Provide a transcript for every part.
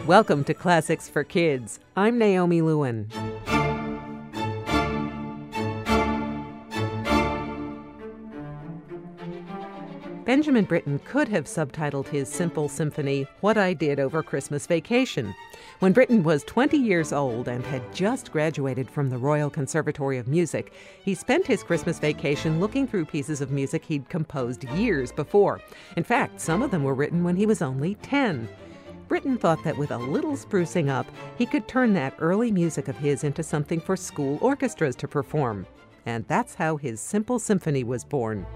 Welcome to Classics for Kids. I'm Naomi Lewin. Benjamin Britten could have subtitled his simple symphony, What I Did Over Christmas Vacation. When Britten was 20 years old and had just graduated from the Royal Conservatory of Music, he spent his Christmas vacation looking through pieces of music he'd composed years before. In fact, some of them were written when he was only 10. Britten thought that with a little sprucing up, he could turn that early music of his into something for school orchestras to perform. And that's how his simple symphony was born.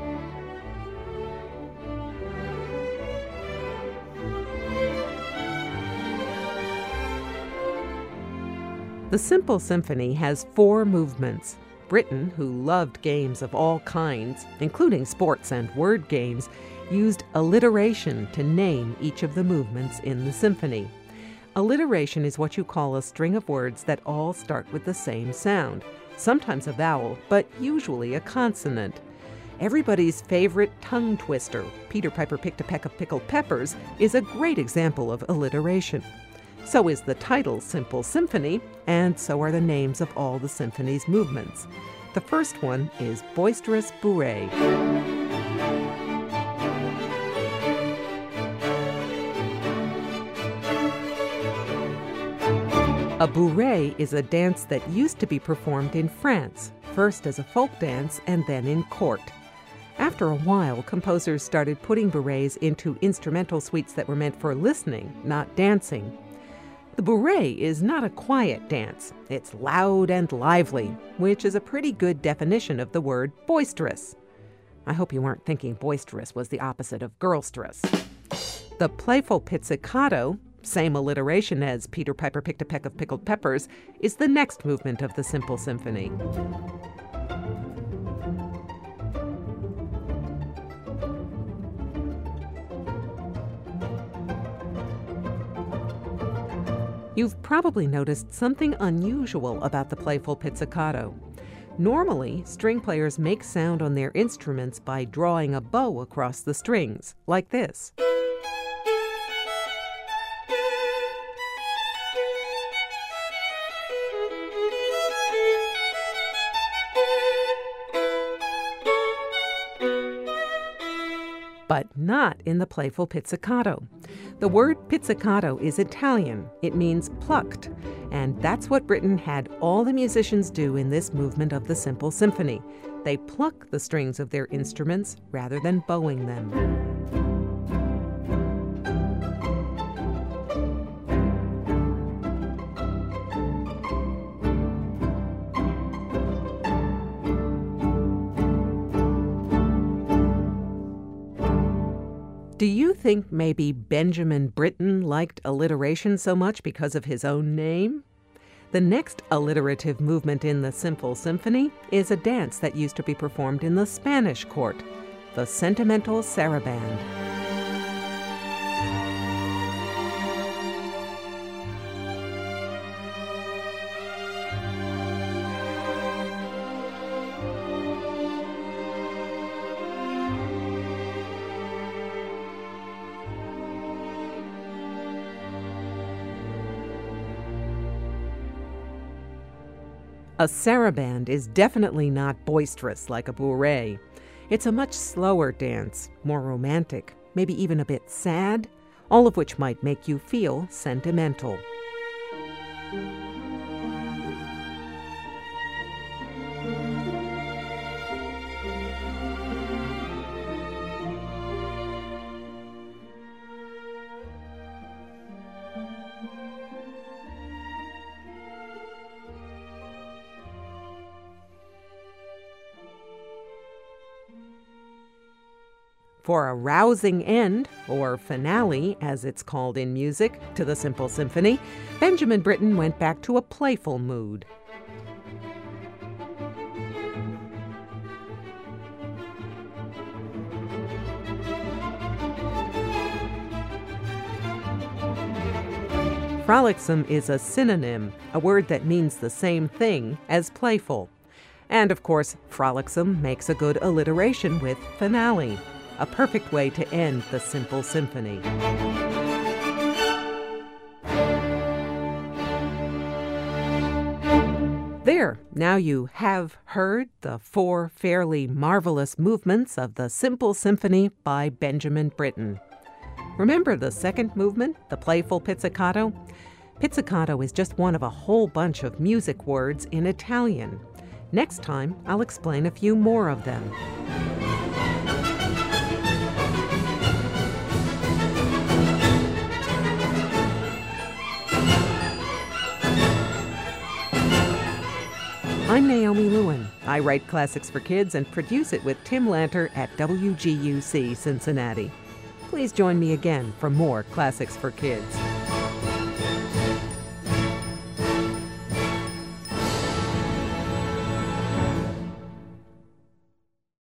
The Simple Symphony has 4 movements. Britten, who loved games of all kinds, including sports and word games, used alliteration to name each of the movements in the symphony. Alliteration is what you call a string of words that all start with the same sound, sometimes a vowel, but usually a consonant. Everybody's favorite tongue twister, Peter Piper picked a peck of pickled peppers, is a great example of alliteration. So is the title Simple Symphony, and so are the names of all the symphony's movements. The first one is Boisterous Bourrée. A bourrée is a dance that used to be performed in France, first as a folk dance and then in court. After a while, composers started putting bourrées into instrumental suites that were meant for listening, not dancing. The bourrée is not a quiet dance. It's loud and lively, which is a pretty good definition of the word boisterous. I hope you weren't thinking boisterous was the opposite of girlsterous. The playful pizzicato, same alliteration as Peter Piper picked a peck of pickled peppers, is the next movement of the Simple Symphony. You've probably noticed something unusual about the playful pizzicato. Normally, string players make sound on their instruments by drawing a bow across the strings, like this. But not in the playful pizzicato. The word pizzicato is Italian. It means plucked, and that's what Britten had all the musicians do in this movement of the Simple Symphony. They pluck the strings of their instruments rather than bowing them. Do you think maybe Benjamin Britten liked alliteration so much because of his own name? The next alliterative movement in the Simple Symphony is a dance that used to be performed in the Spanish court, the Sentimental Saraband. A saraband is definitely not boisterous like a bourrée. It's a much slower dance, more romantic, maybe even a bit sad, all of which might make you feel sentimental. For a rousing end, or finale as it's called in music, to the Simple Symphony, Benjamin Britten went back to a playful mood. Frolicsome is a synonym, a word that means the same thing as playful. And of course, frolicsome makes a good alliteration with finale, a perfect way to end the Simple Symphony. There, now you have heard the 4 fairly marvelous movements of the Simple Symphony by Benjamin Britten. Remember the second movement, the playful pizzicato? Pizzicato is just one of a whole bunch of music words in Italian. Next time, I'll explain a few more of them. I'm Naomi Lewin. I write Classics for Kids and produce it with Tim Lanter at WGUC Cincinnati. Please join me again for more Classics for Kids.